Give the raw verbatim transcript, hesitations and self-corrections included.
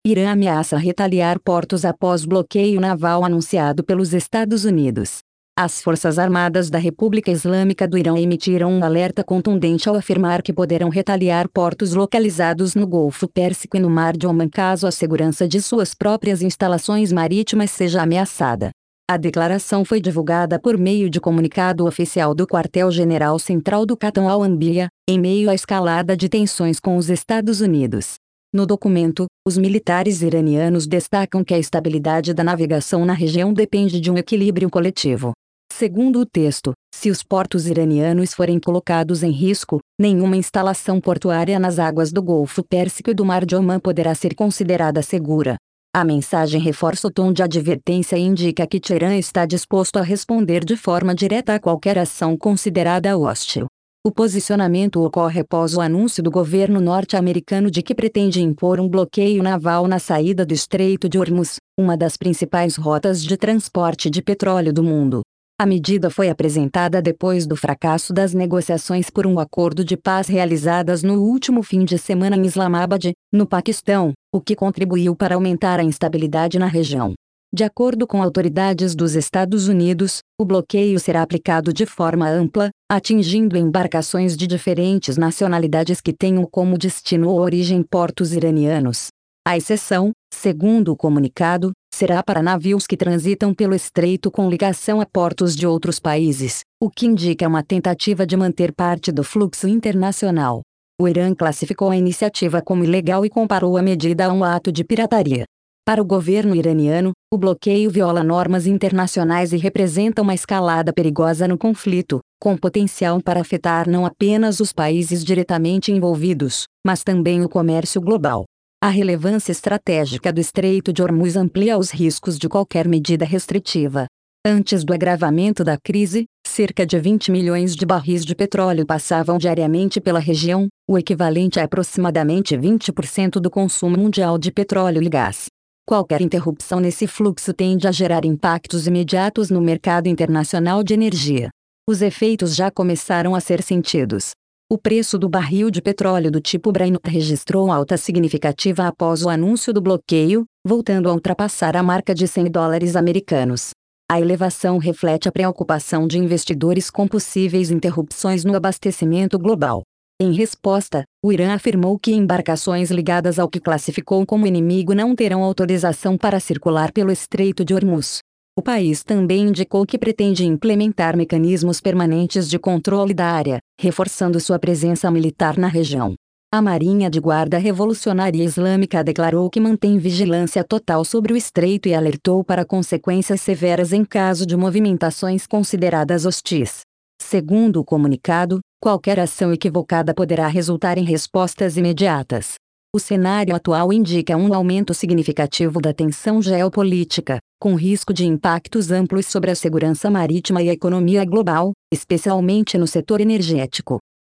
Irã ameaça retaliar portos após bloqueio naval anunciado pelos Estados Unidos. As Forças Armadas da República Islâmica do Irã emitiram um alerta contundente ao afirmar que poderão retaliar portos localizados no Golfo Pérsico e no Mar de Omã caso a segurança de suas próprias instalações marítimas seja ameaçada. A declaração foi divulgada por meio de comunicado oficial do Quartel-General Central do Qatar Al-Anbiya, em meio à escalada de tensões com os Estados Unidos. No documento, os militares iranianos destacam que a estabilidade da navegação na região depende de um equilíbrio coletivo. Segundo o texto, se os portos iranianos forem colocados em risco, nenhuma instalação portuária nas águas do Golfo Pérsico e do Mar de Omã poderá ser considerada segura. A mensagem reforça o tom de advertência e indica que Teherã está disposto a responder de forma direta a qualquer ação considerada hostil. O posicionamento ocorre após o anúncio do governo norte-americano de que pretende impor um bloqueio naval na saída do Estreito de Hormuz, uma das principais rotas de transporte de petróleo do mundo. A medida foi apresentada depois do fracasso das negociações por um acordo de paz realizadas no último fim de semana em Islamabad, no Paquistão, o que contribuiu para aumentar a instabilidade na região. De acordo com autoridades dos Estados Unidos, o bloqueio será aplicado de forma ampla, atingindo embarcações de diferentes nacionalidades que tenham como destino ou origem portos iranianos. A exceção, segundo o comunicado, será para navios que transitam pelo estreito com ligação a portos de outros países, o que indica uma tentativa de manter parte do fluxo internacional. O Irã classificou a iniciativa como ilegal e comparou a medida a um ato de pirataria. Para o governo iraniano, o bloqueio viola normas internacionais e representa uma escalada perigosa no conflito, com potencial para afetar não apenas os países diretamente envolvidos, mas também o comércio global. A relevância estratégica do Estreito de Hormuz amplia os riscos de qualquer medida restritiva. Antes do agravamento da crise, cerca de vinte milhões de barris de petróleo passavam diariamente pela região, o equivalente a aproximadamente vinte por cento do consumo mundial de petróleo e gás. Qualquer interrupção nesse fluxo tende a gerar impactos imediatos no mercado internacional de energia. Os efeitos já começaram a ser sentidos. O preço do barril de petróleo do tipo Brent registrou alta significativa após o anúncio do bloqueio, voltando a ultrapassar a marca de cem dólares americanos. A elevação reflete a preocupação de investidores com possíveis interrupções no abastecimento global. Em resposta, o Irã afirmou que embarcações ligadas ao que classificou como inimigo não terão autorização para circular pelo Estreito de Hormuz. O país também indicou que pretende implementar mecanismos permanentes de controle da área, reforçando sua presença militar na região. A Marinha de Guarda Revolucionária Islâmica declarou que mantém vigilância total sobre o estreito e alertou para consequências severas em caso de movimentações consideradas hostis. Segundo o comunicado, qualquer ação equivocada poderá resultar em respostas imediatas. O cenário atual indica um aumento significativo da tensão geopolítica, com risco de impactos amplos sobre a segurança marítima e a economia global, especialmente no setor energético.